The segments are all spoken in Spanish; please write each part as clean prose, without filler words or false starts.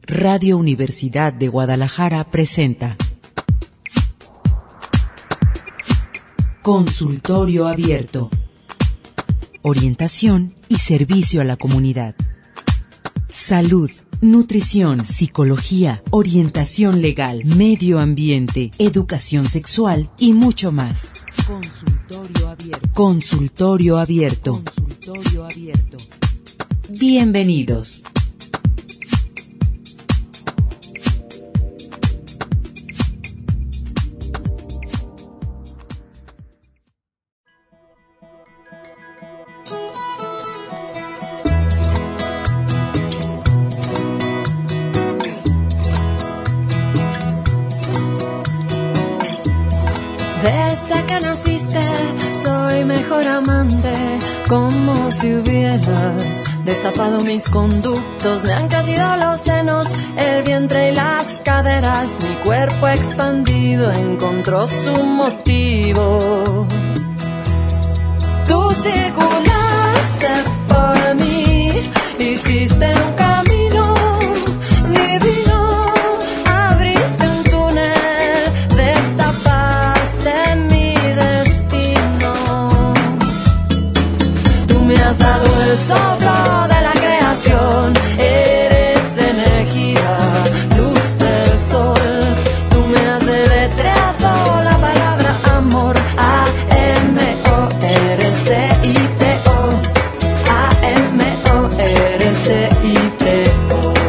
Radio Universidad de Guadalajara presenta Consultorio Abierto. Orientación y servicio a la comunidad. Salud, nutrición, psicología, orientación legal, medio ambiente, educación sexual y mucho más. Consultorio Abierto. Consultorio Abierto. Consultorio Abierto. Bienvenidos. Desde que naciste soy mejor amante, como si hubieras destapado mis conductos. Me han crecido los senos, el vientre y las caderas. Mi cuerpo expandido encontró su motivo. Tú circulaste por mí, hiciste un camino divino. Abriste un túnel, destapaste mi destino. Tú me has dado el soplo de la creación. Eres energía, luz del sol. Tú me has deletreado la palabra amor. A-M-O-R-C-I-T-O. A-M-O-R-C-I-T-O.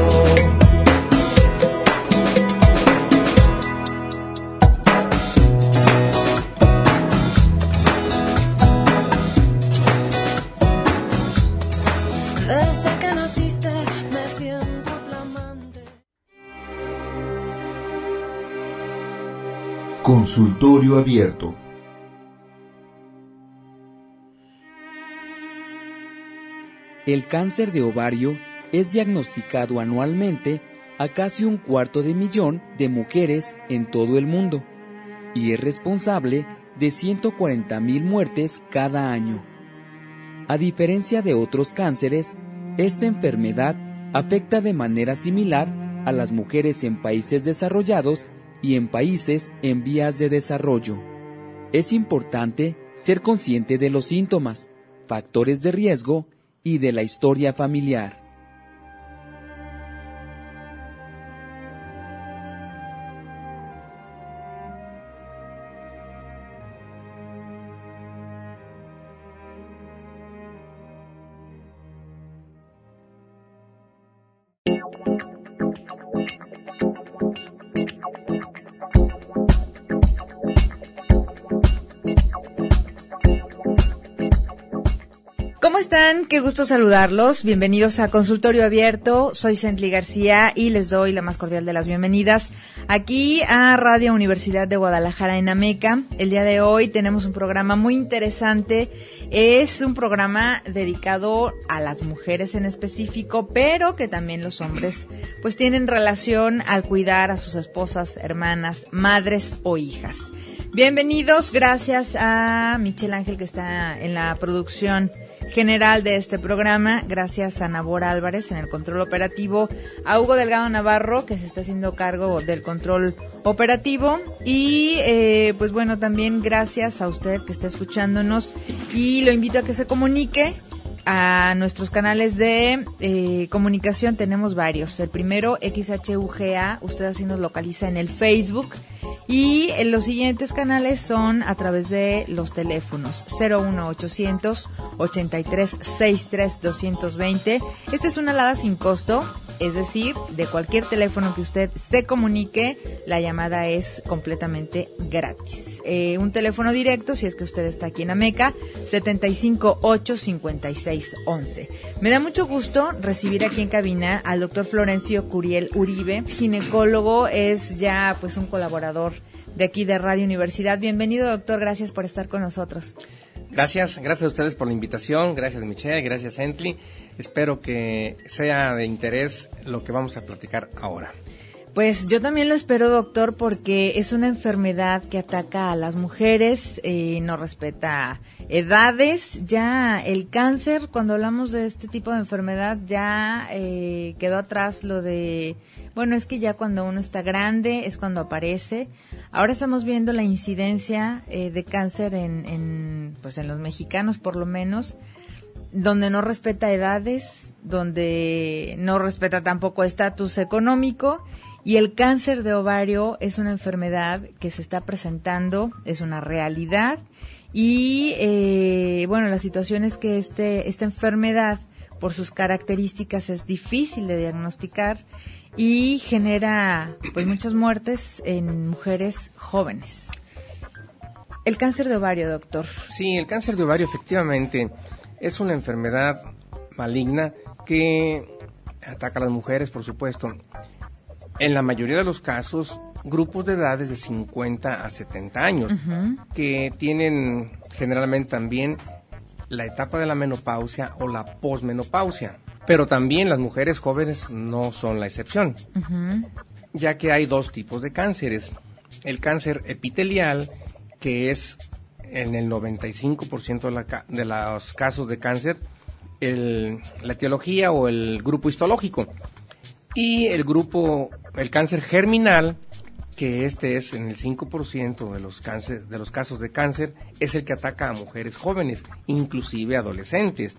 Desde que naciste me siento flamante. Consultorio Abierto. El cáncer de ovario es diagnosticado anualmente a casi 250,000 de mujeres en todo el mundo y es responsable de 140,000 muertes cada año. A diferencia de otros cánceres, esta enfermedad afecta de manera similar a las mujeres en países desarrollados y en países en vías de desarrollo. Es importante ser consciente de los síntomas, factores de riesgo y de la historia familiar. ¿Cómo están? Qué gusto saludarlos. Bienvenidos a Consultorio Abierto. Soy Cently García y les doy la más cordial de las bienvenidas aquí a Radio Universidad de Guadalajara en Ameca. El día de hoy tenemos un programa muy interesante. Es un programa dedicado a las mujeres en específico, pero que también los hombres pues tienen relación al cuidar a sus esposas, hermanas, madres o hijas. Bienvenidos, gracias a Michelle Ángel que está en la producción general de este programa, gracias a Nabora Álvarez en el control operativo, a Hugo Delgado Navarro que se está haciendo cargo del control operativo y pues bueno, también gracias a usted que está escuchándonos y lo invito a que se comunique a nuestros canales de comunicación. Tenemos varios. El primero, XHUGA, usted así nos localiza en el Facebook. Y los siguientes canales son a través de los teléfonos 01800 83 63 220. Esta es una alada sin costo, es decir, de cualquier teléfono que usted se comunique, la llamada es completamente gratis. Un teléfono directo, si es que usted está aquí en Ameca, 758-5611. Me da mucho gusto recibir aquí en cabina al doctor Florencio Curiel Uribe, ginecólogo, es ya pues un colaborador de aquí de Radio Universidad. Bienvenido, doctor, gracias por estar con nosotros. Gracias a ustedes por la invitación, gracias Michelle, gracias Cently. Espero que sea de interés lo que vamos a platicar ahora. Pues yo también lo espero, doctor, porque es una enfermedad que ataca a las mujeres, no respeta edades. Ya el cáncer, cuando hablamos de este tipo de enfermedad, ya quedó atrás lo de, bueno, es que ya cuando uno está grande es cuando aparece. Ahora estamos viendo la incidencia de cáncer en los mexicanos, por lo menos, donde no respeta edades, donde no respeta tampoco estatus económico. Y el cáncer de ovario es una enfermedad que se está presentando, es una realidad. Y, la situación es que esta enfermedad, por sus características, es difícil de diagnosticar y genera pues muchas muertes en mujeres jóvenes. El cáncer de ovario, doctor. Sí, el cáncer de ovario efectivamente es una enfermedad maligna que ataca a las mujeres, por supuesto. En la mayoría de los casos, grupos de edades de 50 a 70 años, que tienen generalmente también la etapa de la menopausia o la posmenopausia. Pero también las mujeres jóvenes no son la excepción, ya que hay dos tipos de cánceres. El cáncer epitelial, que es en el 95% de los casos de cáncer, la etiología o el grupo histológico. Y el cáncer germinal, que es en el 5% de los casos de cáncer, es el que ataca a mujeres jóvenes, inclusive adolescentes.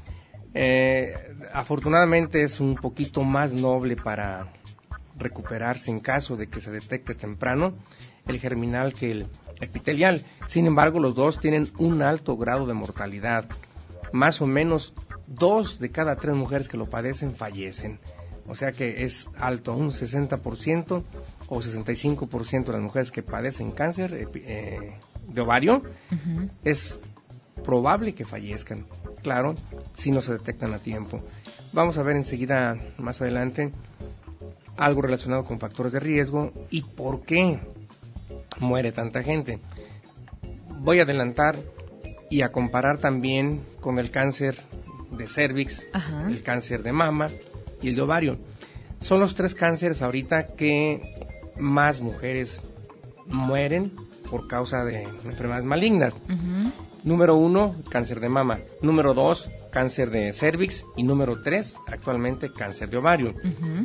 Afortunadamente es un poquito más noble para recuperarse en caso de que se detecte temprano el germinal que el epitelial. Sin embargo, los dos tienen un alto grado de mortalidad. Más o menos 2 de cada 3 mujeres que lo padecen fallecen. O sea que es alto, un 60% o 65% de las mujeres que padecen cáncer de ovario, es probable que fallezcan, claro, si no se detectan a tiempo. Vamos a ver enseguida, más adelante, algo relacionado con factores de riesgo y por qué muere tanta gente. Voy a adelantar y a comparar también con el cáncer de cérvix, el cáncer de mama y el de ovario. Son los 3 cánceres ahorita que más mujeres mueren por causa de enfermedades malignas. Número 1, cáncer de mama. Número 2, cáncer de cérvix. Y número 3, actualmente, cáncer de ovario.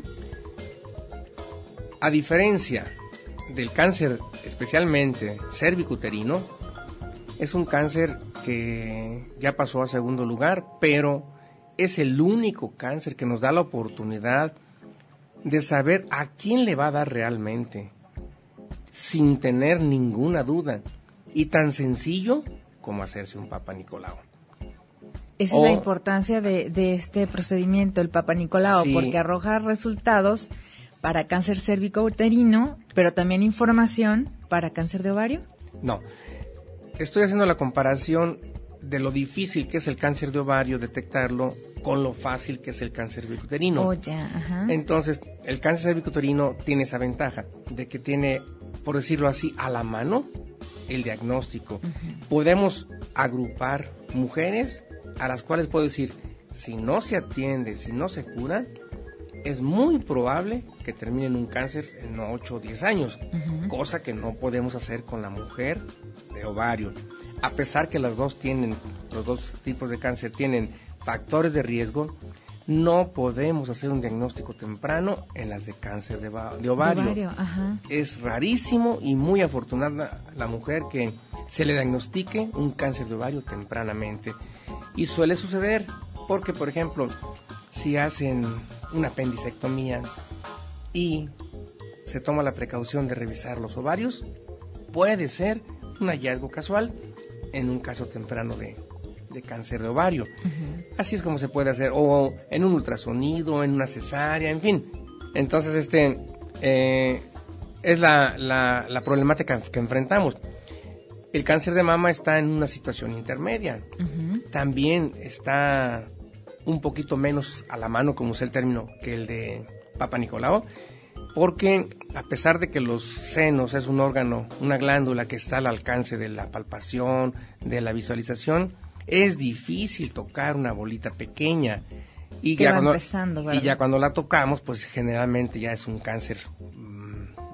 A diferencia del cáncer, especialmente cérvico-uterino, es un cáncer que ya pasó a segundo lugar, pero es el único cáncer que nos da la oportunidad de saber a quién le va a dar realmente, sin tener ninguna duda, y tan sencillo como hacerse un Papa Nicolau. Esa es la importancia de este procedimiento, el Papa Nicolau, sí, porque arroja resultados para cáncer cérvico-uterino, pero también información para cáncer de ovario. No, estoy haciendo la comparación de lo difícil que es el cáncer de ovario, detectarlo, con lo fácil que es el cáncer cervicuterino. Entonces, el cáncer cervicuterino tiene esa ventaja, de que tiene, por decirlo así, a la mano el diagnóstico. Podemos agrupar mujeres a las cuales puedo decir, si no se atiende, si no se cura, es muy probable que termine en un cáncer en 8 o 10 años, cosa que no podemos hacer con la mujer de ovario. A pesar que los dos tipos de cáncer tienen factores de riesgo, no podemos hacer un diagnóstico temprano en las de cáncer de ovario. Es rarísimo y muy afortunada la mujer que se le diagnostique un cáncer de ovario tempranamente. Y suele suceder porque, por ejemplo, si hacen una apendicectomía y se toma la precaución de revisar los ovarios, puede ser un hallazgo casual en un caso temprano de cáncer de ovario. Así es como se puede hacer, o en un ultrasonido, en una cesárea, en fin. Entonces, es la problemática que enfrentamos. El cáncer de mama está en una situación intermedia. También está un poquito menos a la mano, como es el término, que el de Papa Nicolau, porque a pesar de que los senos es un órgano, una glándula que está al alcance de la palpación, de la visualización, es difícil tocar una bolita pequeña. Y ya cuando la tocamos, pues generalmente ya es un cáncer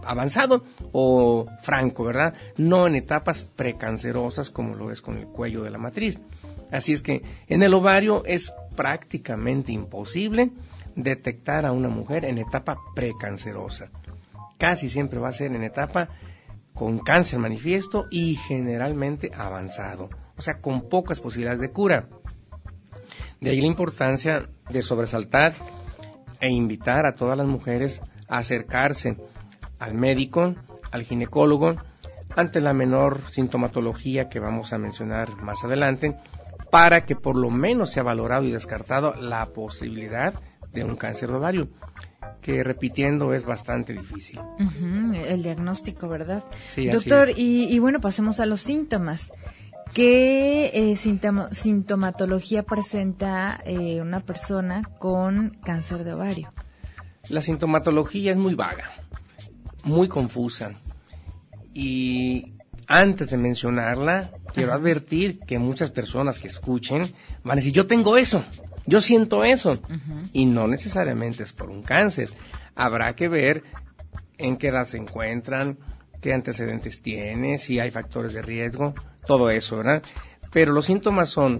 avanzado o franco, ¿verdad? No en etapas precancerosas como lo es con el cuello de la matriz. Así es que en el ovario es prácticamente imposible detectar a una mujer en etapa precancerosa. Casi siempre va a ser en etapa con cáncer manifiesto y generalmente avanzado, o sea, con pocas posibilidades de cura. De ahí la importancia de sobresaltar e invitar a todas las mujeres a acercarse al médico, al ginecólogo, ante la menor sintomatología que vamos a mencionar más adelante, para que por lo menos sea valorado y descartado la posibilidad de un cáncer de ovario, que repitiendo es bastante difícil. El diagnóstico, ¿verdad? Sí, doctor, así es. Y bueno, pasemos a los síntomas. ¿Qué sintomatología presenta una persona con cáncer de ovario? La sintomatología es muy vaga, muy confusa, y antes de mencionarla, quiero advertir que muchas personas que escuchen van a decir, yo tengo eso, yo siento eso, y no necesariamente es por un cáncer. Habrá que ver en qué edad se encuentran, qué antecedentes tiene, si hay factores de riesgo, todo eso, ¿verdad? Pero los síntomas son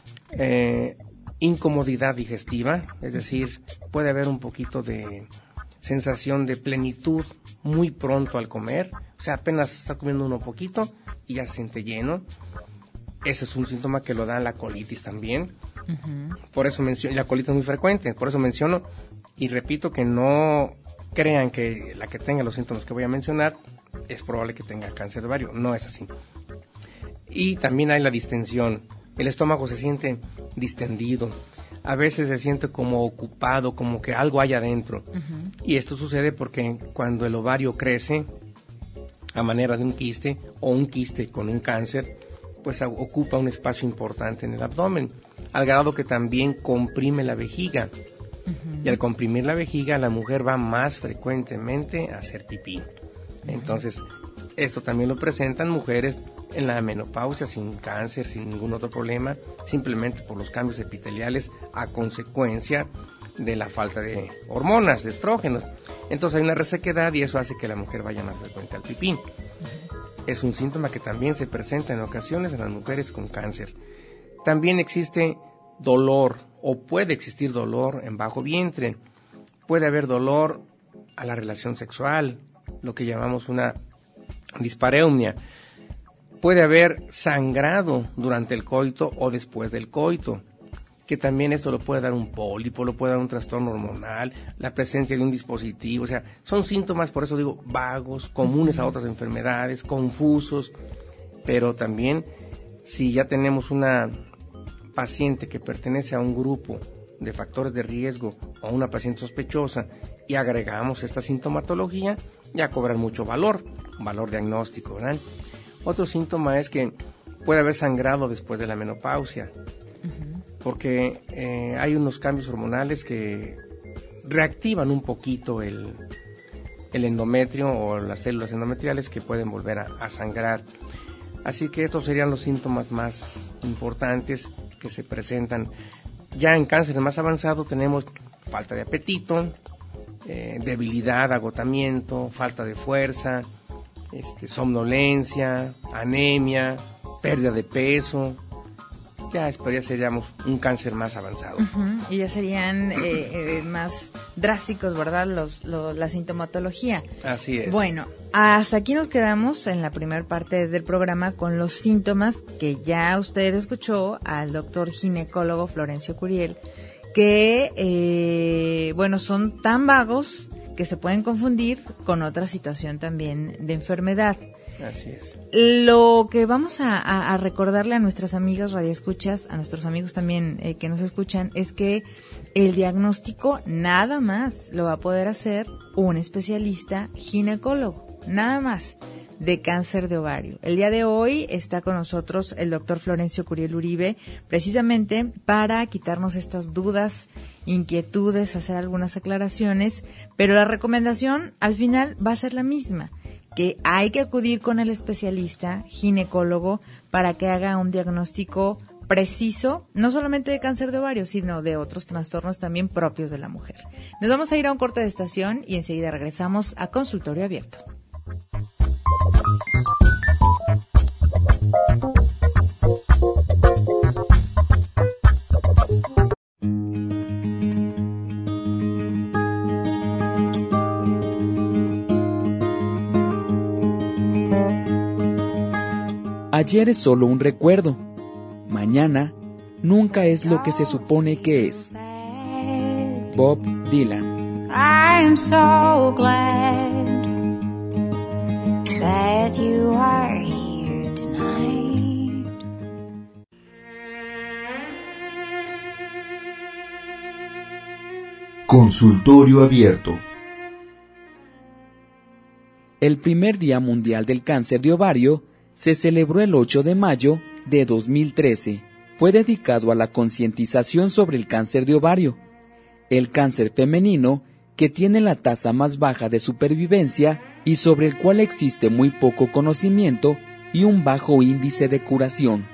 incomodidad digestiva, es decir, puede haber un poquito de sensación de plenitud muy pronto al comer, o sea, apenas está comiendo uno poquito y ya se siente lleno. Ese es un síntoma que lo da la colitis también. Por eso menciono, y la colitis es muy frecuente, por eso menciono y repito que no crean que la que tenga los síntomas que voy a mencionar es probable que tenga cáncer de ovario, no es así. Y también hay la distensión, el estómago se siente distendido, a veces se siente como ocupado, como que algo hay adentro. Y esto sucede porque cuando el ovario crece a manera de un quiste o un quiste con un cáncer, pues ocupa un espacio importante en el abdomen, al grado que también comprime la vejiga. Y al comprimir la vejiga, la mujer va más frecuentemente a hacer pipí. Entonces, esto también lo presentan mujeres en la menopausia, sin cáncer, sin ningún otro problema, simplemente por los cambios epiteliales a consecuencia de la falta de hormonas, de estrógenos. Entonces hay una resequedad y eso hace que la mujer vaya más frecuente al pipí. Es un síntoma que también se presenta en ocasiones en las mujeres con cáncer. También existe dolor o puede existir dolor en bajo vientre. Puede haber dolor a la relación sexual, lo que llamamos una dispareunia. Puede haber sangrado durante el coito o después del coito, que también esto lo puede dar un pólipo, lo puede dar un trastorno hormonal, la presencia de un dispositivo, o sea, son síntomas, por eso digo, vagos, comunes a otras enfermedades, confusos, pero también si ya tenemos una paciente que pertenece a un grupo de factores de riesgo o una paciente sospechosa y agregamos esta sintomatología, ya cobran mucho valor diagnóstico, ¿verdad? Otro síntoma es que puede haber sangrado después de la menopausia, porque hay unos cambios hormonales que reactivan un poquito el endometrio o las células endometriales que pueden volver a sangrar. Así que estos serían los síntomas más importantes que se presentan. Ya en cáncer más avanzado tenemos falta de apetito, debilidad, agotamiento, falta de fuerza, somnolencia, anemia, pérdida de peso. Ya seríamos un cáncer más avanzado. Y ya serían más drásticos, ¿verdad? La sintomatología. Así es. Bueno, hasta aquí nos quedamos en la primera parte del programa con los síntomas que ya usted escuchó al doctor ginecólogo Florencio Curiel, que, son tan vagos que se pueden confundir con otra situación también de enfermedad. Así es. Lo que vamos a recordarle a nuestras amigas radioescuchas, a nuestros amigos también que nos escuchan, es que el diagnóstico nada más lo va a poder hacer un especialista ginecólogo, nada más, de cáncer de ovario. El día de hoy está con nosotros el doctor Florencio Curiel Uribe, precisamente para quitarnos estas dudas, inquietudes, hacer algunas aclaraciones, pero la recomendación al final va a ser la misma, que hay que acudir con el especialista ginecólogo para que haga un diagnóstico preciso, no solamente de cáncer de ovario, sino de otros trastornos también propios de la mujer. Nos vamos a ir a un corte de estación y enseguida regresamos a Consultorio Abierto. Ayer es solo un recuerdo. Mañana nunca es lo que se supone que es. Bob Dylan. I'm so glad that you are here tonight. Consultorio abierto. El primer Día Mundial del Cáncer de Ovario se celebró el 8 de mayo de 2013. Fue dedicado a la concientización sobre el cáncer de ovario, el cáncer femenino que tiene la tasa más baja de supervivencia y sobre el cual existe muy poco conocimiento y un bajo índice de curación.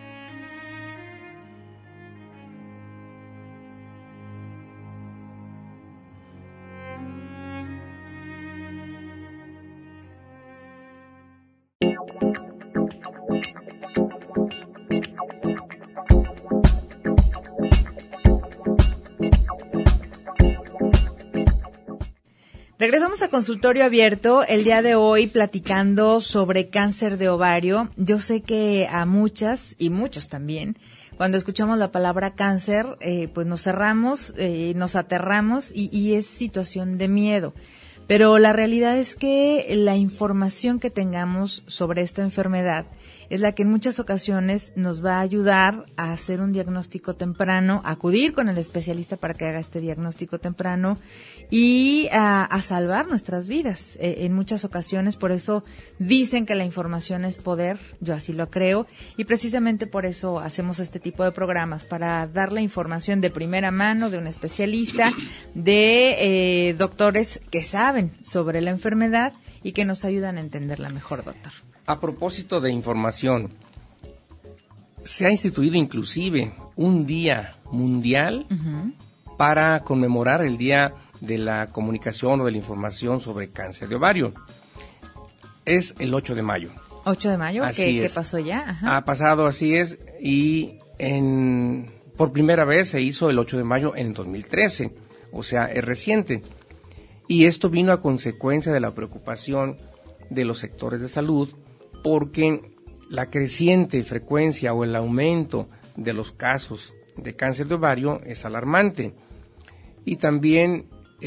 Regresamos a Consultorio Abierto, el día de hoy platicando sobre cáncer de ovario. Yo sé que a muchas y muchos también, cuando escuchamos la palabra cáncer, pues nos cerramos, nos aterramos y es situación de miedo. Pero la realidad es que la información que tengamos sobre esta enfermedad es la que en muchas ocasiones nos va a ayudar a hacer un diagnóstico temprano, a acudir con el especialista para que haga este diagnóstico temprano y a salvar nuestras vidas. En muchas ocasiones, por eso dicen que la información es poder, yo así lo creo, y precisamente por eso hacemos este tipo de programas, para dar la información de primera mano de un especialista, de doctores que saben sobre la enfermedad y que nos ayudan a entenderla mejor, doctor. A propósito de información, se ha instituido inclusive un día mundial para conmemorar el Día de la Comunicación o de la Información sobre Cáncer de Ovario. Es el 8 de mayo. 8 de mayo, ¿qué pasó ya? Ajá. Ha pasado, así es, y por primera vez se hizo el 8 de mayo en 2013, o sea, es reciente. Y esto vino a consecuencia de la preocupación de los sectores de salud, porque la creciente frecuencia o el aumento de los casos de cáncer de ovario es alarmante. Y también,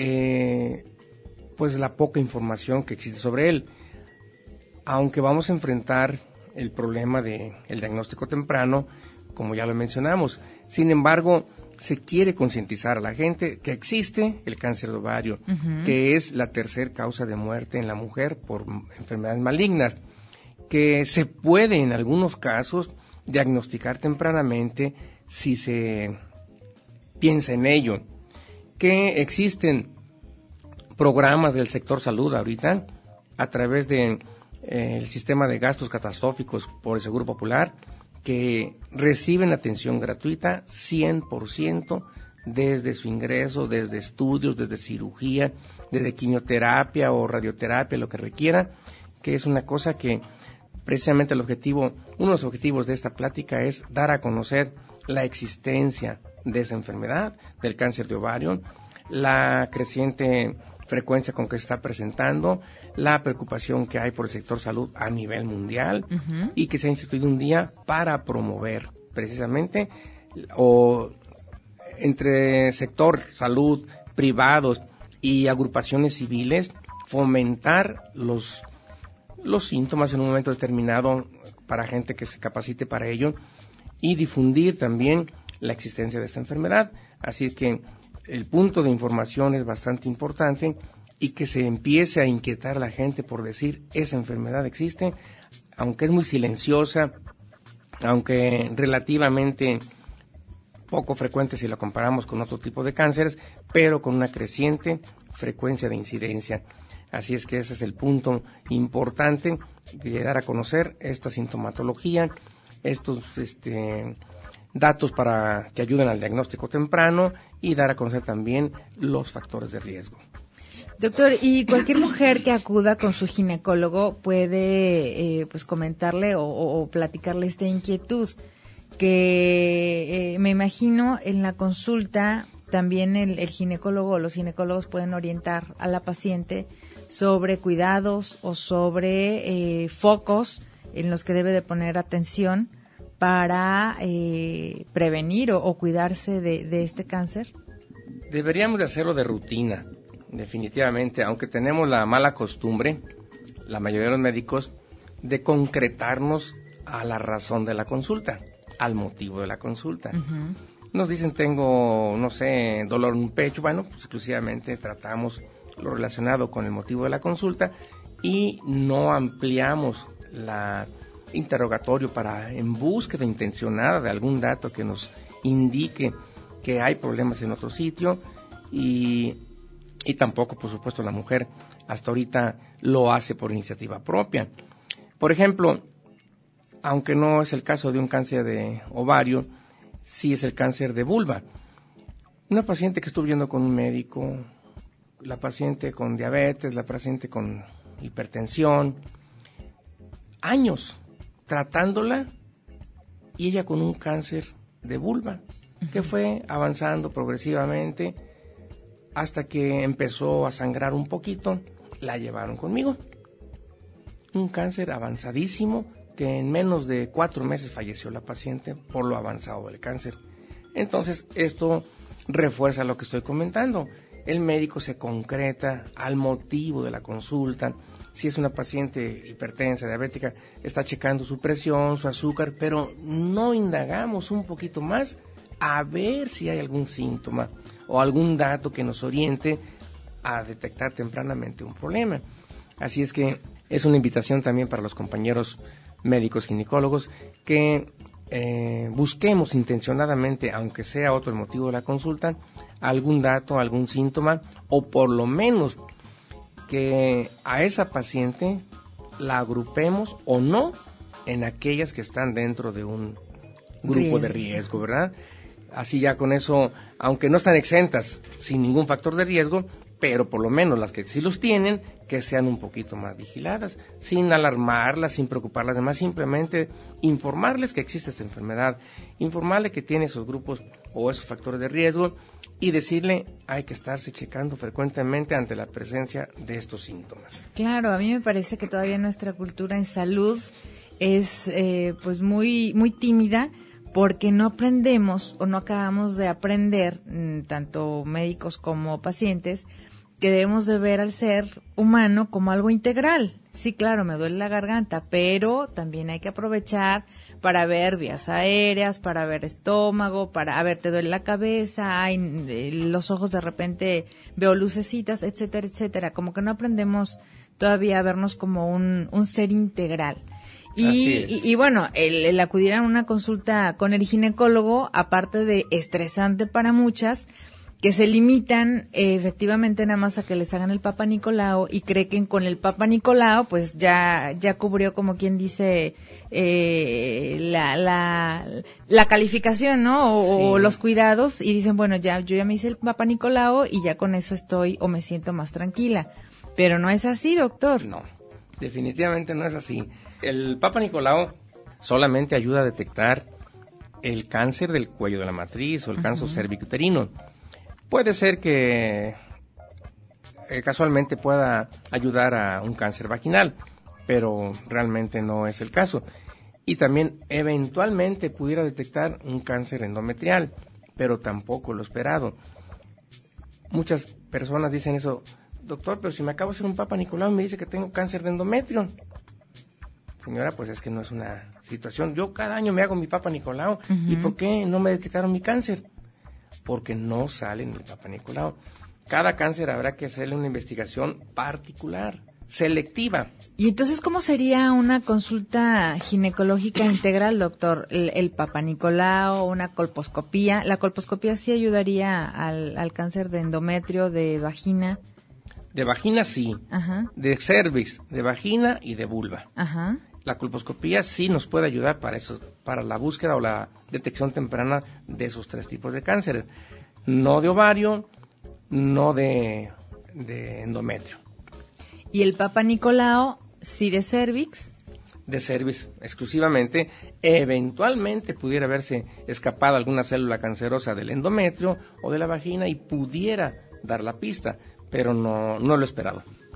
pues la poca información que existe sobre él. Aunque vamos a enfrentar el problema del diagnóstico temprano, como ya lo mencionamos. Sin embargo, se quiere concientizar a la gente que existe el cáncer de ovario, que es la tercera causa de muerte en la mujer por enfermedades malignas, que se puede en algunos casos diagnosticar tempranamente si se piensa en ello, que existen programas del sector salud ahorita a través de el sistema de gastos catastróficos por el Seguro Popular, que reciben atención gratuita 100% desde su ingreso, desde estudios, desde cirugía, desde quimioterapia o radioterapia, lo que requiera, que es una cosa que precisamente uno de los objetivos de esta plática es dar a conocer la existencia de esa enfermedad, del cáncer de ovario, la creciente frecuencia con que se está presentando, la preocupación que hay por el sector salud a nivel mundial y que se ha instituido un día para promover precisamente o entre sector salud, privados y agrupaciones civiles, fomentar los síntomas en un momento determinado para gente que se capacite para ello y difundir también la existencia de esta enfermedad. Así que el punto de información es bastante importante y que se empiece a inquietar a la gente por decir esa enfermedad existe, aunque es muy silenciosa, aunque relativamente poco frecuente si la comparamos con otro tipo de cánceres, pero con una creciente frecuencia de incidencia. Así es que ese es el punto importante de dar a conocer esta sintomatología, estos datos para que ayuden al diagnóstico temprano y dar a conocer también los factores de riesgo. Doctor, y cualquier mujer que acuda con su ginecólogo puede pues comentarle o platicarle esta inquietud, que me imagino en la consulta también el ginecólogo o los ginecólogos pueden orientar a la paciente sobre cuidados o sobre focos en los que debe de poner atención para prevenir o cuidarse de este cáncer? Deberíamos de hacerlo de rutina, definitivamente, aunque tenemos la mala costumbre, la mayoría de los médicos, de concretarnos a la razón de la consulta, al motivo de la consulta. Uh-huh. Nos dicen, tengo, no sé, dolor en un pecho. Bueno, pues exclusivamente tratamos lo relacionado con el motivo de la consulta y no ampliamos la interrogatorio en búsqueda intencionada de algún dato que nos indique que hay problemas en otro sitio y tampoco, por supuesto, la mujer hasta ahorita lo hace por iniciativa propia. Por ejemplo, aunque no es el caso de un cáncer de ovario, sí es el cáncer de vulva. Una paciente que estuvo yendo con un médico, la paciente con diabetes, la paciente con hipertensión, años tratándola y ella con un cáncer de vulva que fue avanzando progresivamente hasta que empezó a sangrar un poquito, la llevaron conmigo. Un cáncer avanzadísimo que en menos de 4 meses falleció la paciente por lo avanzado del cáncer. Entonces, esto refuerza lo que estoy comentando. El médico se concreta al motivo de la consulta. Si es una paciente hipertensa, diabética, está checando su presión, su azúcar, pero no indagamos un poquito más a ver si hay algún síntoma o algún dato que nos oriente a detectar tempranamente un problema. Así es que es una invitación también para los compañeros médicos ginecólogos que busquemos intencionadamente, aunque sea otro el motivo de la consulta, algún dato, algún síntoma, o por lo menos que a esa paciente la agrupemos o no en aquellas que están dentro de un grupo de riesgo, ¿verdad? Así ya con eso, aunque no están exentas sin ningún factor de riesgo, pero por lo menos las que sí los tienen, que sean un poquito más vigiladas, sin alarmarlas, sin preocuparlas demás, simplemente informarles que existe esta enfermedad, informarle que tiene esos grupos o esos factores de riesgo y decirle hay que estarse checando frecuentemente ante la presencia de estos síntomas. Claro, a mí me parece que todavía nuestra cultura en salud es pues muy, muy tímida, porque no aprendemos o no acabamos de aprender, tanto médicos como pacientes, que debemos de ver al ser humano como algo integral. Sí, claro, me duele la garganta, pero también hay que aprovechar para ver vías aéreas, para ver estómago, a ver, te duele la cabeza, los ojos de repente veo lucecitas, etcétera, etcétera. Como que no aprendemos todavía a vernos como un ser integral. Y bueno, el acudir a una consulta con el ginecólogo, aparte de estresante para muchas, que se limitan efectivamente nada más a que les hagan el Papa Nicolau y creen que con el Papa Nicolau pues ya cubrió, como quien dice, la calificación, ¿no? O los cuidados, y dicen, bueno, yo ya me hice el Papa Nicolau y ya con eso estoy o me siento más tranquila. Pero no es así, doctor. No, definitivamente no es así. El Papa Nicolau solamente ayuda a detectar el cáncer del cuello de la matriz o el cáncer cervicuterino. Puede ser que casualmente pueda ayudar a un cáncer vaginal, pero realmente no es el caso. Y también eventualmente pudiera detectar un cáncer endometrial, pero tampoco lo esperado. Muchas personas dicen eso, doctor, pero si me acabo de hacer un Papa Nicolau y me dice que tengo cáncer de endometrio. Señora, pues es que no es una situación. Yo cada año me hago mi Papa Nicolau. ¿Y por qué no me detectaron mi cáncer? Porque no sale en el Papa Nicolau. Cada cáncer habrá que hacerle una investigación particular, selectiva. ¿Y entonces cómo sería una consulta ginecológica integral, doctor? El Papa Nicolau, una colposcopía. ¿La colposcopía sí ayudaría al cáncer de endometrio, de vagina? De vagina sí, de cervix, de vagina y de vulva. Ajá. La colposcopía sí nos puede ayudar para eso, para la búsqueda o la detección temprana de esos 3 tipos de cánceres. No de ovario, no de endometrio. ¿Y el Papa Nicolau sí de cervix? De cervix exclusivamente. Eventualmente pudiera haberse escapado alguna célula cancerosa del endometrio o de la vagina y pudiera dar la pista, pero no lo esperado.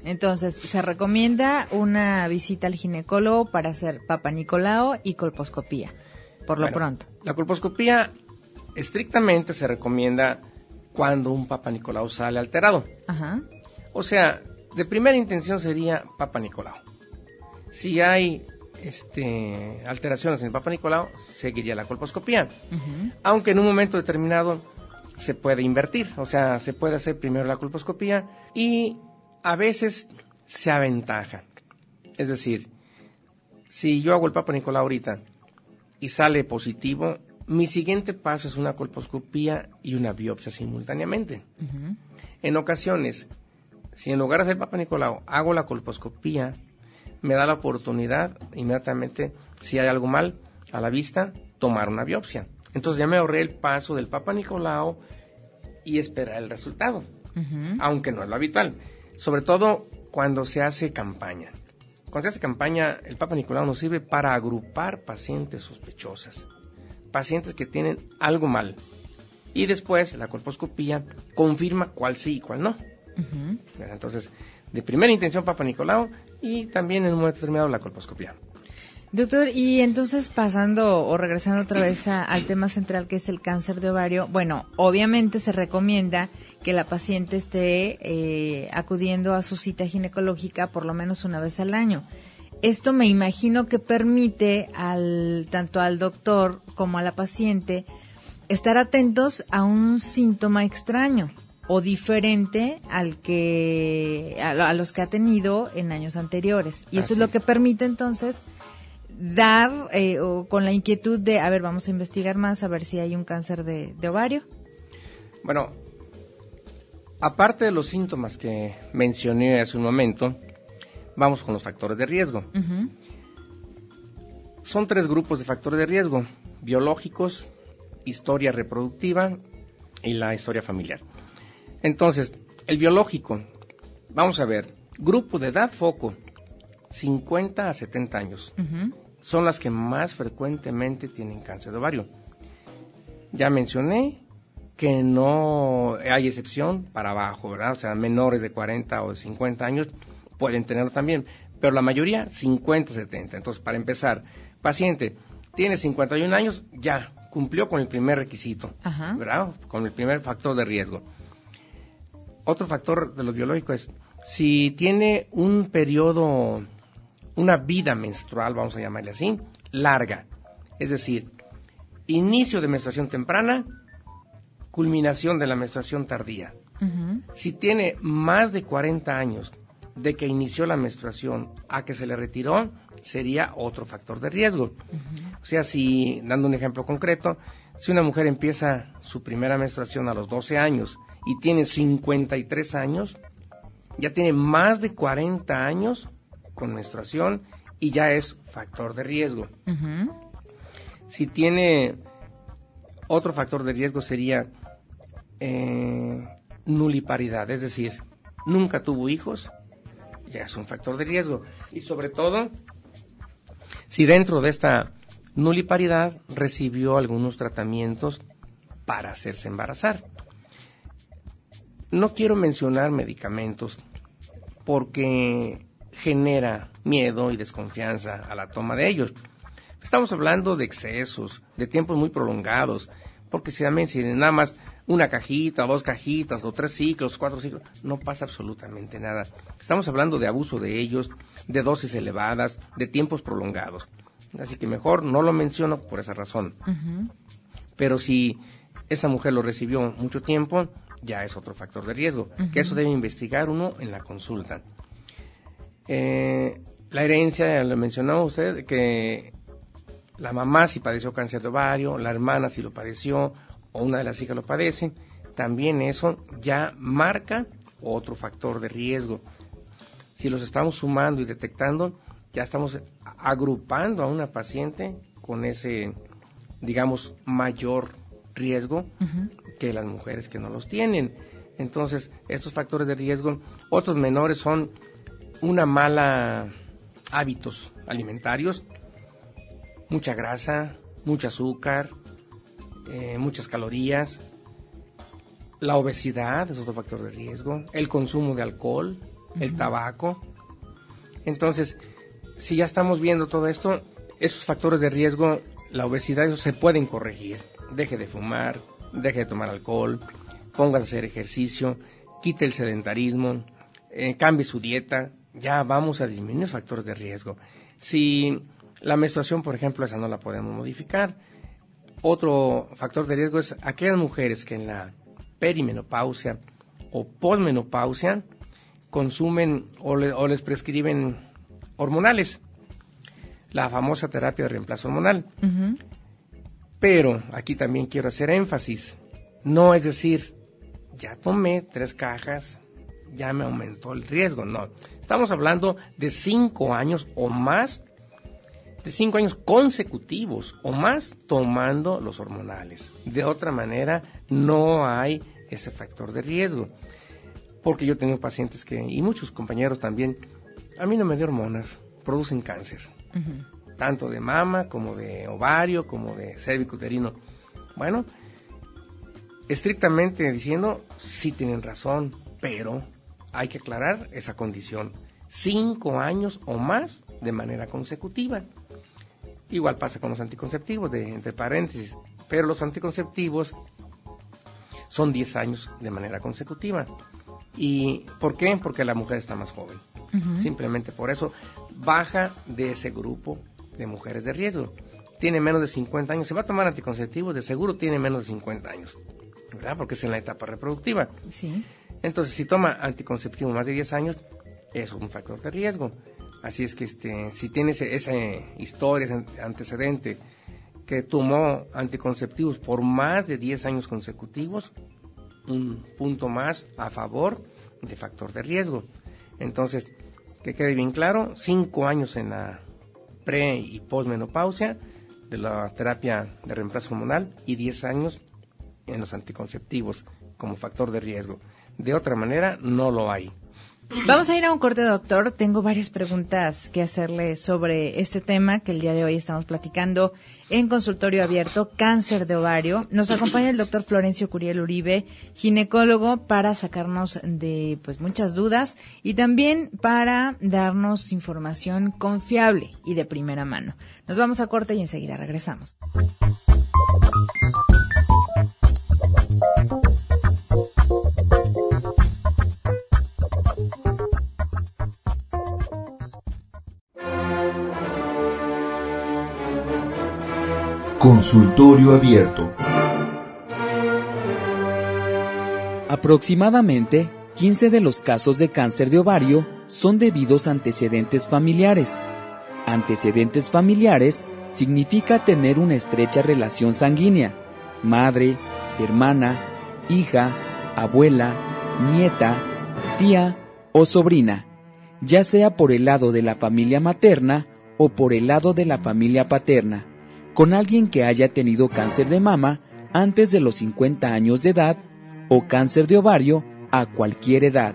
Entonces, se recomienda una visita al ginecólogo para hacer Papa Nicolau y colposcopía, por lo pronto. La colposcopía estrictamente se recomienda cuando un Papa Nicolau sale alterado. Ajá. O sea, de primera intención sería Papa Nicolau. Si hay alteraciones en el Papa Nicolau, seguiría la colposcopía. Uh-huh. Aunque en un momento determinado se puede invertir, o sea, se puede hacer primero la colposcopía y a veces se aventaja. Es decir, si yo hago el Papa Nicolau ahorita y sale positivo, mi siguiente paso es una colposcopía y una biopsia simultáneamente. Uh-huh. En ocasiones, si en lugar de hacer Papa Nicolau hago la colposcopía, me da la oportunidad inmediatamente, si hay algo mal a la vista, tomar una biopsia. Entonces ya me ahorré el paso del Papa Nicolau y esperar el resultado, uh-huh. Aunque no es lo habitual. Sobre todo cuando se hace campaña. Cuando se hace campaña, el Papa Nicolau nos sirve para agrupar pacientes sospechosas, pacientes que tienen algo mal. Y después la colposcopía confirma cuál sí y cuál no. Uh-huh. Entonces, de primera intención Papa Nicolau y también en un momento determinado la colposcopía. Doctor, y entonces pasando o regresando otra vez al tema central que es el cáncer de ovario, bueno, obviamente se recomienda que la paciente esté acudiendo a su cita ginecológica por lo menos una vez al año. Esto me imagino que permite tanto al doctor como a la paciente estar atentos a un síntoma extraño o diferente a los que ha tenido en años anteriores. Y esto es lo que permite entonces dar con la inquietud de, a ver, vamos a investigar más, a ver si hay un cáncer de ovario. Bueno, aparte de los síntomas que mencioné hace un momento, vamos con los factores de riesgo. Uh-huh. Son 3 grupos de factores de riesgo: biológicos, historia reproductiva y la historia familiar. Entonces, el biológico, vamos a ver, grupo de edad foco, 50 a 70 años. Uh-huh. Son las que más frecuentemente tienen cáncer de ovario. Ya mencioné que no hay excepción para abajo, ¿verdad? O sea, menores de 40 o de 50 años pueden tenerlo también, pero la mayoría 50 a 70. Entonces, para empezar, paciente tiene 51 años, ya cumplió con el primer requisito, uh-huh. ¿verdad? Con el primer factor de riesgo. Otro factor de los biológicos es si tiene un periodo, una vida menstrual, vamos a llamarle así, larga. Es decir, inicio de menstruación temprana, culminación de la menstruación tardía. Uh-huh. Si tiene más de 40 años de que inició la menstruación a que se le retiró, sería otro factor de riesgo. Uh-huh. O sea, si, dando un ejemplo concreto, si una mujer empieza su primera menstruación a los 12 años y tiene 53 años, ya tiene más de 40 años con menstruación y ya es factor de riesgo. Uh-huh. Si tiene otro factor de riesgo sería nuliparidad, es decir, nunca tuvo hijos, ya es un factor de riesgo. Y sobre todo, si dentro de esta nuliparidad recibió algunos tratamientos para hacerse embarazar. No quiero mencionar medicamentos porque genera miedo y desconfianza a la toma de ellos. Estamos hablando de excesos, de tiempos muy prolongados, porque si nada más una cajita, 2 cajitas, o 3 ciclos, 4 ciclos, no pasa absolutamente nada. Estamos hablando de abuso de ellos, de dosis elevadas, de tiempos prolongados. Así que mejor no lo menciono por esa razón. Uh-huh. Pero si esa mujer lo recibió mucho tiempo, ya es otro factor de riesgo, uh-huh. que eso debe investigar uno en la consulta. La herencia, lo mencionó usted, que la mamá si padeció cáncer de ovario, la hermana si lo padeció, o una de las hijas lo padece, también eso ya marca otro factor de riesgo. Si los estamos sumando y detectando, ya estamos agrupando a una paciente con ese, digamos, mayor riesgo uh-huh. que las mujeres que no los tienen. Entonces, estos factores de riesgo, otros menores son una mala hábitos alimentarios, mucha grasa, mucho azúcar, muchas calorías. La obesidad es otro factor de riesgo, el consumo de alcohol, el tabaco. Entonces, si ya estamos viendo todo esto, esos factores de riesgo, la obesidad, esos se pueden corregir. Deje de fumar, deje de tomar alcohol, póngase a hacer ejercicio, quite el sedentarismo, cambie su dieta, ya vamos a disminuir los factores de riesgo. Si la menstruación, por ejemplo, esa no la podemos modificar. Otro factor de riesgo es aquellas mujeres que en la perimenopausia o posmenopausia consumen o les prescriben hormonales, la famosa terapia de reemplazo hormonal. Uh-huh. Pero aquí también quiero hacer énfasis, no es decir, ya tomé 3 cajas, ya me aumentó el riesgo, no. Estamos hablando de 5 años o más, de 5 años consecutivos o más tomando los hormonales. De otra manera, no hay ese factor de riesgo. Porque yo tengo pacientes y muchos compañeros también, a mí no me dio hormonas, producen cáncer. Uh-huh. Tanto de mama, como de ovario, como de cervicuterino. Bueno, estrictamente diciendo, sí tienen razón, pero hay que aclarar esa condición. 5 años o más de manera consecutiva. Igual pasa con los anticonceptivos, entre paréntesis, pero los anticonceptivos son 10 años de manera consecutiva. ¿Y por qué? Porque la mujer está más joven. Uh-huh. Simplemente por eso baja de ese grupo de mujeres de riesgo. Tiene menos de 50 años, se va a tomar anticonceptivos, de seguro tiene menos de 50 años, ¿verdad? Porque es en la etapa reproductiva. Sí. Entonces, si toma anticonceptivo más de 10 años, es un factor de riesgo. Así es que si tiene esa historia, ese antecedente, que tomó anticonceptivos por más de 10 años consecutivos, un punto más a favor de factor de riesgo. Entonces, que quede bien claro, 5 años en la pre- y posmenopausia de la terapia de reemplazo hormonal y 10 años en los anticonceptivos como factor de riesgo. De otra manera, no lo hay. Vamos a ir a un corte, doctor. Tengo varias preguntas que hacerle sobre este tema que el día de hoy estamos platicando en consultorio abierto, cáncer de ovario. Nos acompaña el doctor Florencio Curiel Uribe, ginecólogo, para sacarnos de muchas dudas y también para darnos información confiable y de primera mano. Nos vamos a corte y enseguida regresamos. Consultorio abierto. Aproximadamente 15 de los casos de cáncer de ovario son debidos a antecedentes familiares. Antecedentes familiares significa tener una estrecha relación sanguínea, madre, hermana, hija, abuela, nieta, tía o sobrina, ya sea por el lado de la familia materna o por el lado de la familia paterna, con alguien que haya tenido cáncer de mama antes de los 50 años de edad o cáncer de ovario a cualquier edad.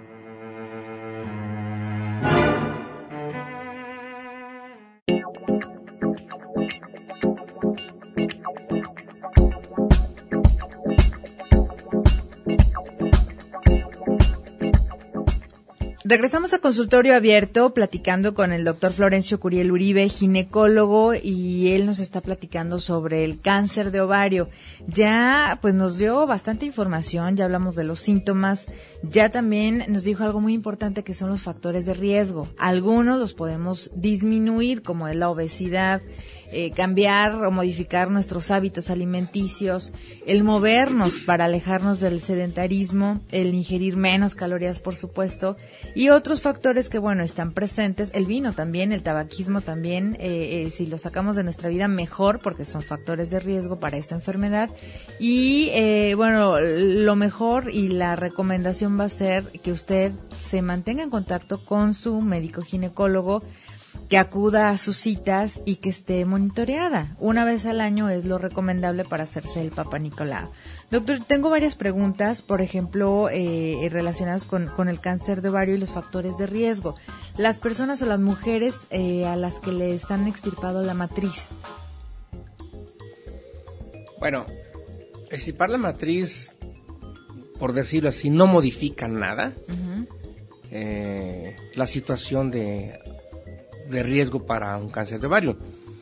Regresamos a consultorio abierto platicando con el doctor Florencio Curiel Uribe, ginecólogo, y él nos está platicando sobre el cáncer de ovario. Ya nos dio bastante información, ya hablamos de los síntomas, ya también nos dijo algo muy importante que son los factores de riesgo. Algunos los podemos disminuir, como es la obesidad, cambiar o modificar nuestros hábitos alimenticios, el movernos para alejarnos del sedentarismo, el ingerir menos calorías, por supuesto, y otros factores que, están presentes, el vino también, el tabaquismo también, si lo sacamos de nuestra vida, mejor, porque son factores de riesgo para esta enfermedad. Y, lo mejor y la recomendación va a ser que usted se mantenga en contacto con su médico ginecólogo, que acuda a sus citas y que esté monitoreada. Una vez al año es lo recomendable para hacerse el Papa Nicolau. Doctor, tengo varias preguntas, por ejemplo, relacionadas con el cáncer de ovario y los factores de riesgo. Las personas o las mujeres a las que les han extirpado la matriz. Bueno, extirpar la matriz, por decirlo así, no modifica nada. Uh-huh. la situación de riesgo para un cáncer de ovario,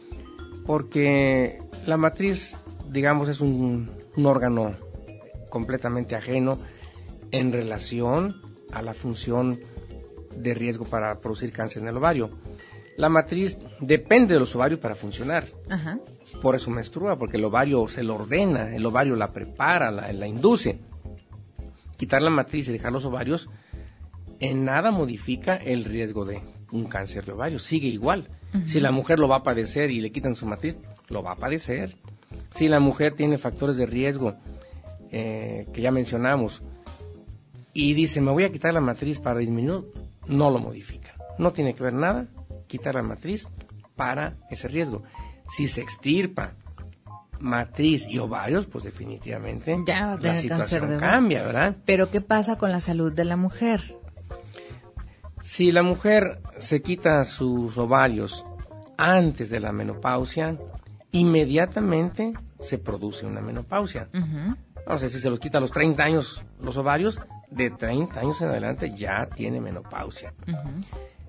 porque la matriz, digamos, es un órgano completamente ajeno en relación a la función de riesgo para producir cáncer en el ovario. La matriz depende de los ovarios para funcionar. Ajá. Por eso menstrua, porque el ovario se lo ordena, el ovario la prepara, la induce. Quitar la matriz y dejar los ovarios en nada modifica el riesgo de un cáncer de ovario, sigue igual. Uh-huh. Si la mujer lo va a padecer y le quitan su matriz, lo va a padecer. Si la mujer tiene factores de riesgo que ya mencionamos y dice, me voy a quitar la matriz para disminuir, no lo modifica. No tiene que ver nada quitar la matriz para ese riesgo. Si se extirpa matriz y ovarios, pues definitivamente ya la situación cambia, ¿verdad? Pero ¿qué pasa con la salud de la mujer? Si la mujer se quita sus ovarios antes de la menopausia, inmediatamente se produce una menopausia. Uh-huh. O sea, si se los quita a los 30 años los ovarios, de 30 años en adelante ya tiene menopausia. Uh-huh.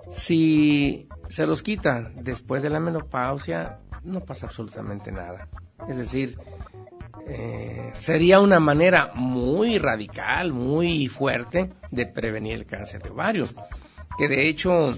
Si se los quita después de la menopausia, no pasa absolutamente nada. Es decir, sería una manera muy radical, muy fuerte de prevenir el cáncer de ovario. Que de hecho,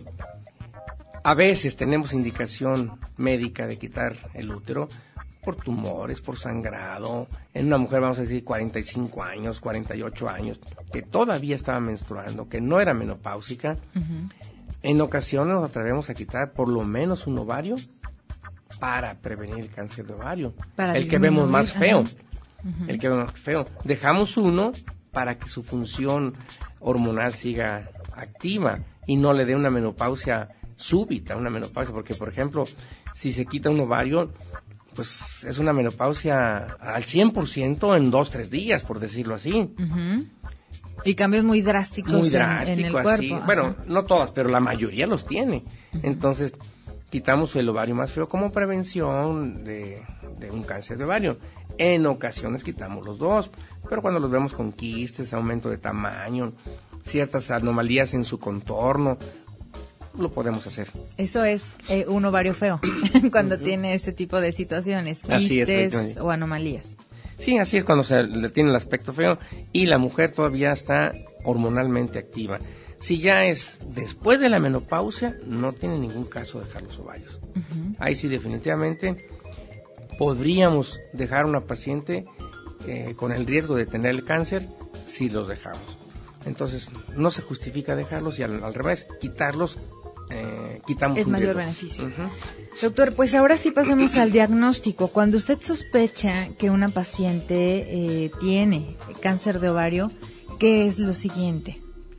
a veces tenemos indicación médica de quitar el útero por tumores, por sangrado. En una mujer, vamos a decir, 45 años, 48 años, que todavía estaba menstruando, que no era menopáusica. Uh-huh. En ocasiones nos atrevemos a quitar por lo menos un ovario para prevenir el cáncer de ovario. El que vemos más feo. Uh-huh. El que vemos más feo. Dejamos uno para que su función hormonal siga activa y no le dé una menopausia súbita, una menopausia, porque por ejemplo, si se quita un ovario, pues es una menopausia al 100% en 2-3 días, por decirlo así. Uh-huh. Y cambios muy drásticos en el así. cuerpo. Bueno, no todas, pero la mayoría los tiene. Uh-huh. Entonces, quitamos el ovario más feo como prevención de un cáncer de ovario. En ocasiones quitamos los dos, pero cuando los vemos con quistes, aumento de tamaño, ciertas anomalías en su contorno, lo podemos hacer. Eso es un ovario feo, cuando uh-huh. tiene este tipo de situaciones, quistes o anomalías. Sí, así es cuando se le tiene el aspecto feo y la mujer todavía está hormonalmente activa. Si ya es después de la menopausia, no tiene ningún caso dejar los ovarios. Uh-huh. Ahí sí definitivamente podríamos dejar a una paciente con el riesgo de tener el cáncer si los dejamos. Entonces no se justifica dejarlos y al revés, quitarlos, quitamos es un mayor riesgo. Beneficio. Uh-huh. Doctor, pues ahora sí pasamos al diagnóstico. Cuando usted sospecha que una paciente tiene cáncer de ovario, ¿qué es lo siguiente?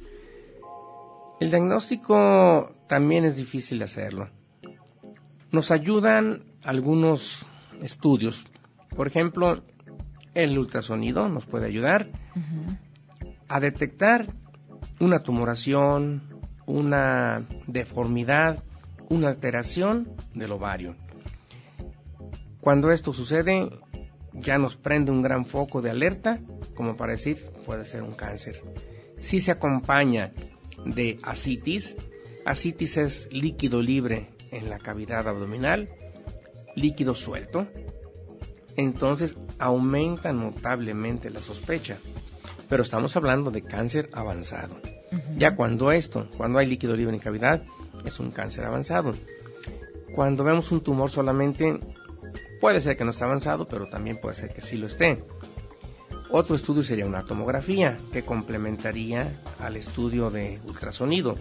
El diagnóstico también es difícil de hacerlo. Nos ayudan algunos estudios. Por ejemplo, el ultrasonido nos puede ayudar uh-huh. a detectar una tumoración, una deformidad, una alteración del ovario. Cuando esto sucede, ya nos prende un gran foco de alerta, como para decir, puede ser un cáncer. Si se acompaña de ascitis es líquido libre en la cavidad abdominal, líquido suelto, entonces aumenta notablemente la sospecha. Pero estamos hablando de cáncer avanzado. Uh-huh. Ya cuando hay líquido libre en cavidad, es un cáncer avanzado. Cuando vemos un tumor solamente, puede ser que no esté avanzado, pero también puede ser que sí lo esté. Otro estudio sería una tomografía, que complementaría al estudio de ultrasonido,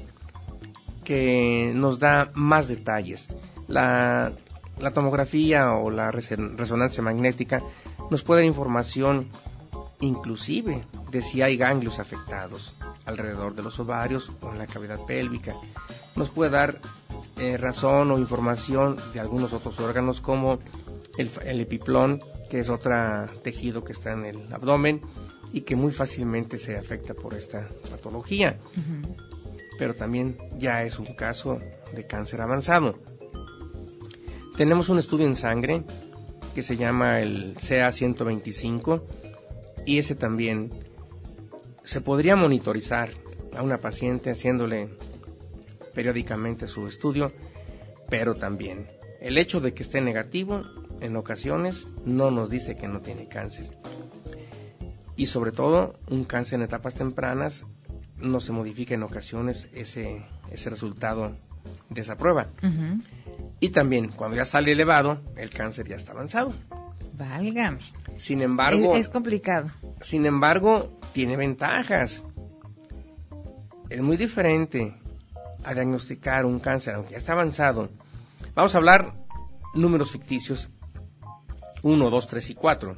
que nos da más detalles. La tomografía o la resonancia magnética nos puede dar información inclusive de si hay ganglios afectados alrededor de los ovarios o en la cavidad pélvica. Nos puede dar razón o información de algunos otros órganos como el epiplón, que es otro tejido que está en el abdomen y que muy fácilmente se afecta por esta patología. Uh-huh. Pero también ya es un caso de cáncer avanzado. Tenemos un estudio en sangre que se llama el CA125 y ese también se podría monitorizar a una paciente haciéndole periódicamente su estudio, pero también el hecho de que esté negativo en ocasiones no nos dice que no tiene cáncer. Y sobre todo, un cáncer en etapas tempranas no se modifica en ocasiones ese resultado de esa prueba. Uh-huh. Y también, cuando ya sale elevado, el cáncer ya está avanzado. Válgame. Sin embargo... Es complicado. Sin embargo, tiene ventajas. Es muy diferente a diagnosticar un cáncer, aunque ya está avanzado. Vamos a hablar números ficticios, 1, 2, 3 y 4.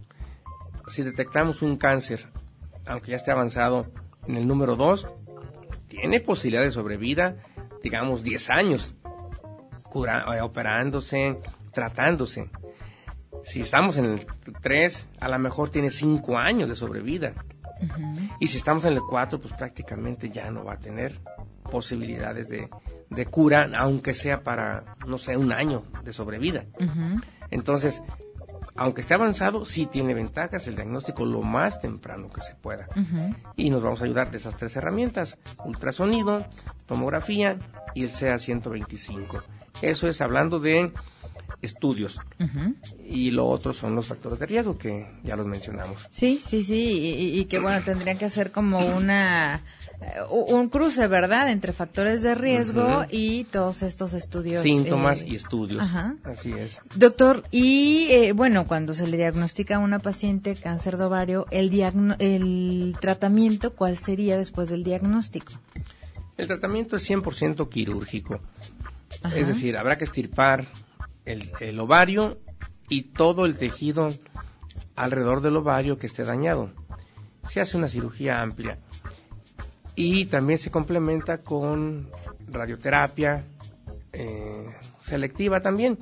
Si detectamos un cáncer, aunque ya esté avanzado, en el número 2, tiene posibilidad de sobrevida, digamos 10 años, operándose, tratándose. Si estamos en el 3, a lo mejor tiene 5 años de sobrevida. Uh-huh. Y si estamos en el 4, pues prácticamente ya no va a tener posibilidades de cura, aunque sea para, no sé, 1 año de sobrevida. Uh-huh. Entonces, aunque esté avanzado, sí tiene ventajas el diagnóstico lo más temprano que se pueda. Uh-huh. Y nos vamos a ayudar de esas 3 herramientas: ultrasonido, tomografía y el CA-125. Eso es hablando de estudios. Uh-huh. Y lo otro son los factores de riesgo, que ya los mencionamos. Sí, y que bueno, tendrían que hacer como un cruce, ¿verdad?, entre factores de riesgo uh-huh. y todos estos estudios. Síntomas y estudios. Ajá. Así es. Doctor, y bueno, cuando se le diagnostica a una paciente cáncer de ovario, el tratamiento, ¿cuál sería después del diagnóstico? El tratamiento es 100% quirúrgico. Ajá. Es decir, habrá que extirpar el ovario y todo el tejido alrededor del ovario que esté dañado. Se hace una cirugía amplia y también se complementa con radioterapia selectiva también.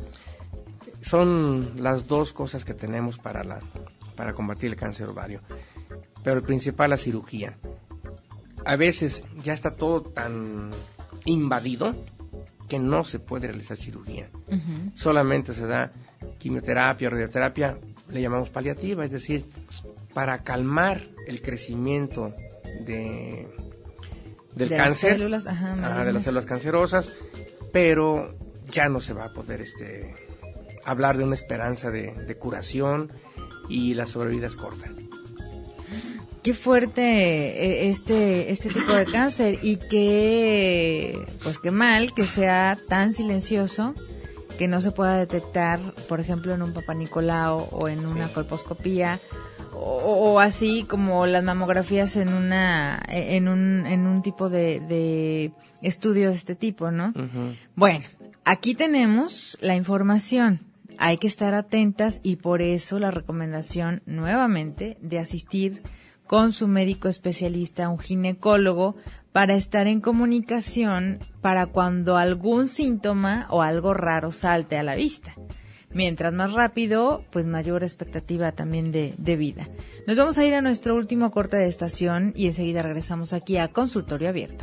Son las 2 cosas que tenemos para combatir el cáncer ovario, pero el principal, la cirugía. A veces ya está todo tan invadido que no se puede realizar cirugía. Uh-huh. Solamente se da quimioterapia, radioterapia, le llamamos paliativa, es decir, para calmar el crecimiento del cáncer, células, de las células cancerosas, pero ya no se va a poder hablar de una esperanza de curación y la sobrevida es corta. Qué fuerte este tipo de cáncer, y qué mal que sea tan silencioso, que no se pueda detectar, por ejemplo, en un Papá Nicolau o en una colposcopía, o así como las mamografías en un tipo de estudio de este tipo, ¿no? Uh-huh. Bueno, aquí tenemos la información. Hay que estar atentas, y por eso la recomendación nuevamente de asistir con su médico especialista, un ginecólogo, para estar en comunicación para cuando algún síntoma o algo raro salte a la vista. Mientras más rápido, pues mayor expectativa también de vida. Nos vamos a ir a nuestro último corte de estación y enseguida regresamos aquí a Consultorio Abierto.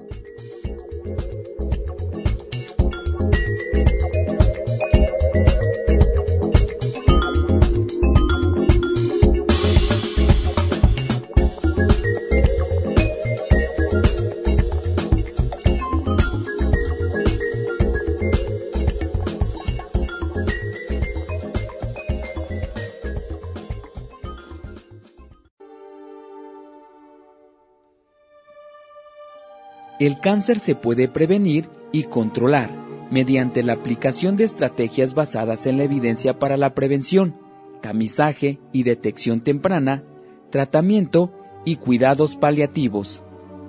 El cáncer se puede prevenir y controlar mediante la aplicación de estrategias basadas en la evidencia para la prevención, tamizaje y detección temprana, tratamiento y cuidados paliativos.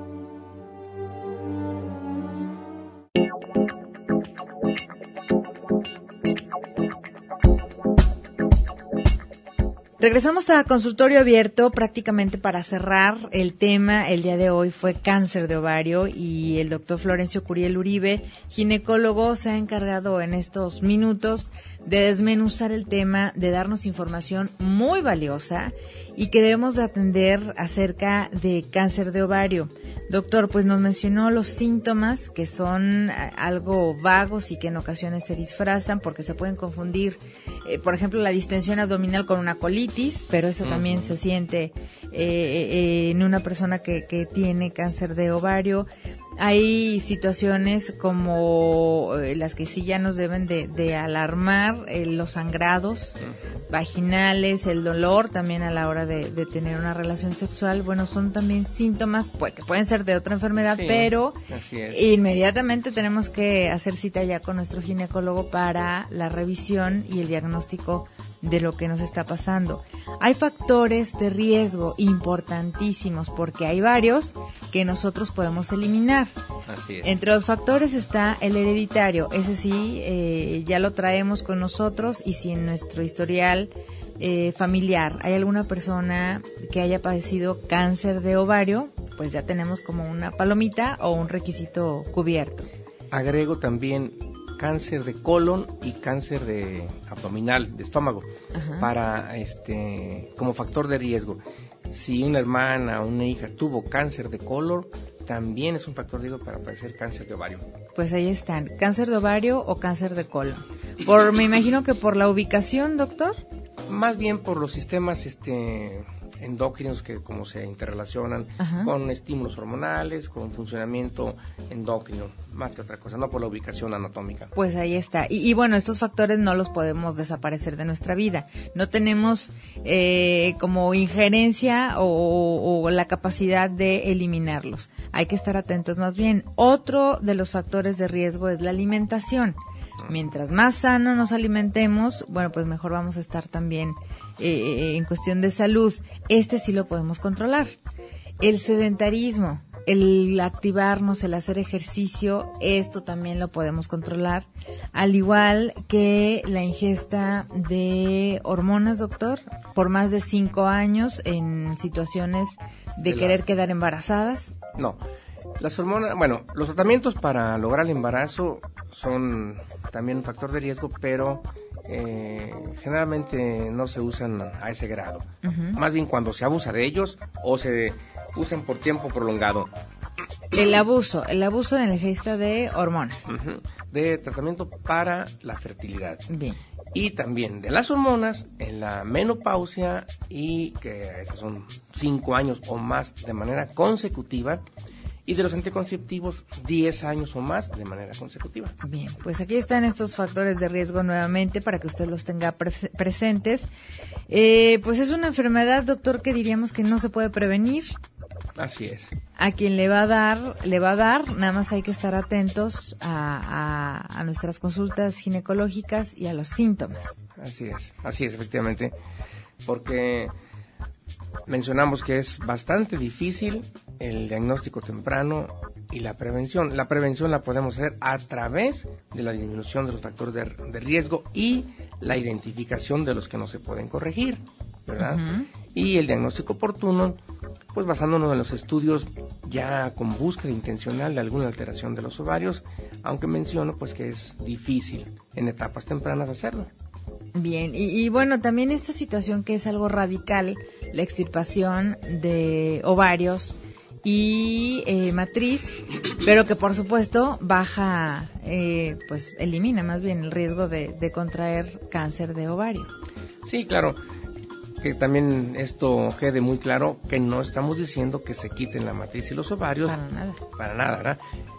Regresamos a Consultorio Abierto, prácticamente para cerrar el tema. El día de hoy fue cáncer de ovario, y el doctor Florencio Curiel Uribe, ginecólogo, se ha encargado en estos minutos de desmenuzar el tema, de darnos información muy valiosa y que debemos de atender acerca de cáncer de ovario. Doctor, pues nos mencionó los síntomas que son algo vagos y que en ocasiones se disfrazan porque se pueden confundir, por ejemplo, la distensión abdominal con una colitis, pero eso también se siente en una persona que tiene cáncer de ovario. Hay situaciones como las que sí ya nos deben de alarmar, los sangrados vaginales, el dolor también a la hora de tener una relación sexual. Bueno, son también síntomas que pueden ser de otra enfermedad, sí, pero inmediatamente tenemos que hacer cita ya con nuestro ginecólogo para la revisión y el diagnóstico de lo que nos está pasando. Hay factores de riesgo importantísimos porque hay varios que nosotros podemos eliminar. Así es. Entre los factores está el hereditario, ese sí, ya lo traemos con nosotros, y si en nuestro historial familiar hay alguna persona que haya padecido cáncer de ovario, pues ya tenemos como una palomita o un requisito cubierto. Agrego también cáncer de colon y cáncer de abdominal, de estómago, para como factor de riesgo. Si una hermana o una hija tuvo cáncer de colon, también es un factor de riesgo para padecer cáncer de ovario. Pues ahí están, cáncer de ovario o cáncer de colon. Me imagino que por la ubicación, doctor. Más bien por los sistemas endócrinos que como se interrelacionan con estímulos hormonales, con funcionamiento endocrino, más que otra cosa, no por la ubicación anatómica. Pues ahí está. Y bueno, estos factores no los podemos desaparecer de nuestra vida. No tenemos como injerencia o la capacidad de eliminarlos. Hay que estar atentos más bien. Otro de los factores de riesgo es la alimentación. Mientras más sano nos alimentemos, bueno, pues mejor vamos a estar también en cuestión de salud. Sí lo podemos controlar. El sedentarismo, el activarnos, el hacer ejercicio, esto también lo podemos controlar. Al igual que la ingesta de hormonas, doctor, por más de 5 años en situaciones de querer quedar embarazadas. No. Las hormonas, los tratamientos para lograr el embarazo son también un factor de riesgo, pero generalmente no se usan a ese grado. Más bien cuando se abusa de ellos o se usan por tiempo prolongado. El abuso de la ingesta de hormonas. De tratamiento para la fertilidad. Bien. Y también de las hormonas en la menopausia, y que esos son 5 años o más de manera consecutiva. Y de los anticonceptivos, 10 años o más de manera consecutiva. Bien, pues aquí están estos factores de riesgo nuevamente para que usted los tenga presentes. Pues es una enfermedad, doctor, que diríamos que no se puede prevenir. Así es. A quien le va a dar, nada más hay que estar atentos a nuestras consultas ginecológicas y a los síntomas. Así es, efectivamente, porque mencionamos que es bastante difícil el diagnóstico temprano y la prevención. La prevención la podemos hacer a través de la disminución de los factores de riesgo y la identificación de los que no se pueden corregir, ¿verdad? Y el diagnóstico oportuno, pues basándonos en los estudios ya con búsqueda intencional de alguna alteración de los ovarios, aunque menciono pues que es difícil en etapas tempranas hacerlo. Bien, y bueno, también esta situación que es algo radical, la extirpación de ovarios y matriz, pero que por supuesto baja, pues elimina más bien el riesgo de contraer cáncer de ovario. Sí, claro, que también esto quede muy claro, que no estamos diciendo que se quiten la matriz y los ovarios. Para nada, ¿verdad?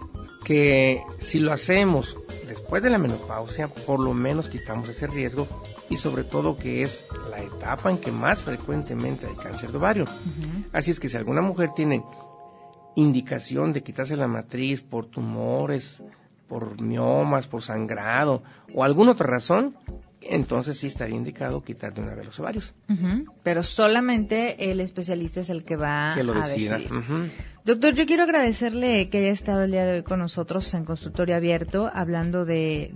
Que si lo hacemos después de la menopausia, por lo menos quitamos ese riesgo, y sobre todo que es la etapa en que más frecuentemente hay cáncer de ovario. Así es que si alguna mujer tiene indicación de quitarse la matriz por tumores, por miomas, por sangrado o alguna otra razón, entonces sí estaría indicado quitar de una vez los ovarios. Pero solamente el especialista es el que va que lo decida. A decir. Doctor, yo quiero agradecerle que haya estado el día de hoy con nosotros en Consultorio Abierto, hablando de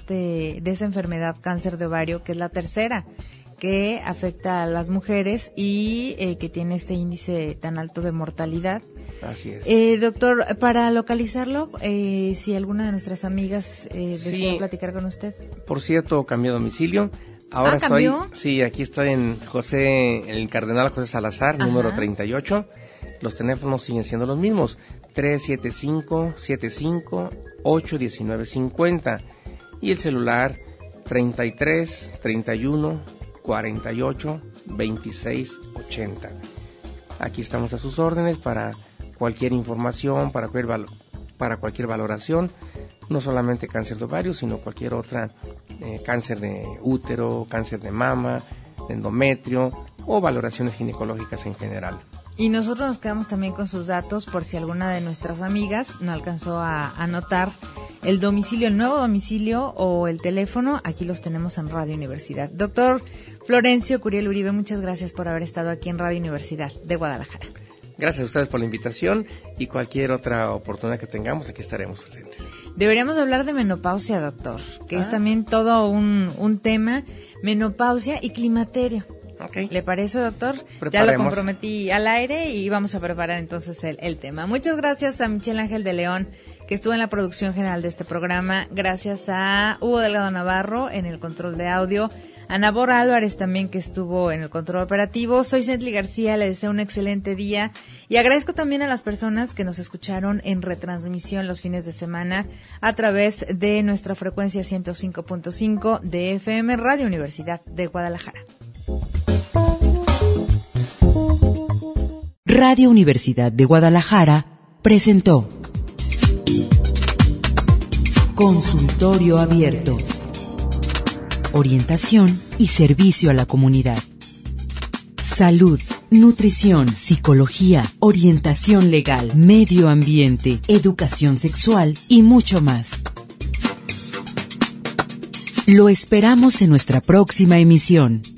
esa enfermedad, cáncer de ovario, que es la tercera que afecta a las mujeres y que tiene este índice tan alto de mortalidad. Así es. Doctor, para localizarlo, si alguna de nuestras amigas desea platicar con usted. Por cierto, cambié de domicilio Ahora ¿cambió? Aquí estoy en el Cardenal José Salazar, número 38. Los teléfonos siguen siendo los mismos, 375-75-819-50. Y el celular, 33 31 48 26 80. Aquí estamos a sus órdenes para cualquier información, para cualquier valoración, no solamente cáncer de ovario, sino cualquier otra, cáncer de útero, cáncer de mama, de endometrio o valoraciones ginecológicas en general. Y nosotros nos quedamos también con sus datos por si alguna de nuestras amigas no alcanzó a anotar el domicilio, el nuevo domicilio o el teléfono. Aquí los tenemos en Radio Universidad. Doctor Florencio Curiel Uribe, muchas gracias por haber estado aquí en Radio Universidad de Guadalajara. Gracias a ustedes por la invitación y cualquier otra oportunidad que tengamos, aquí estaremos presentes. Deberíamos hablar de menopausia, doctor, que es también todo un tema, menopausia y climaterio. Okay. ¿Le parece, doctor? Ya lo comprometí al aire y vamos a preparar entonces el tema. Muchas gracias a Michelle Ángel de León, que estuvo en la producción general de este programa. Gracias a Hugo Delgado Navarro en el control de audio. A Nabor Álvarez también, que estuvo en el control operativo. Soy Cently García, le deseo un excelente día. Y agradezco también a las personas que nos escucharon en retransmisión los fines de semana a través de nuestra frecuencia 105.5 de FM Radio Universidad de Guadalajara. Radio Universidad de Guadalajara presentó Consultorio Abierto. Orientación y servicio a la comunidad. Salud, nutrición, psicología, orientación legal, medio ambiente, educación sexual y mucho más. Lo esperamos en nuestra próxima emisión.